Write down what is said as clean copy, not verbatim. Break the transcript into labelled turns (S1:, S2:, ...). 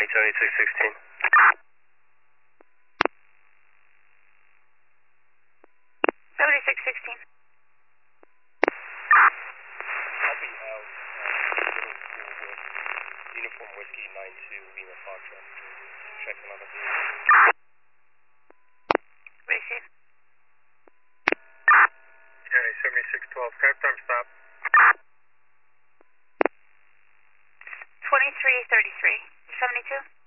S1: County 7616. Copy out. Middle school with Uniform Whiskey 92 Lima Foxtrot. Checking on the vehicle.
S2: Receive.
S3: County 7612, skype time stop.
S2: 2333. 72?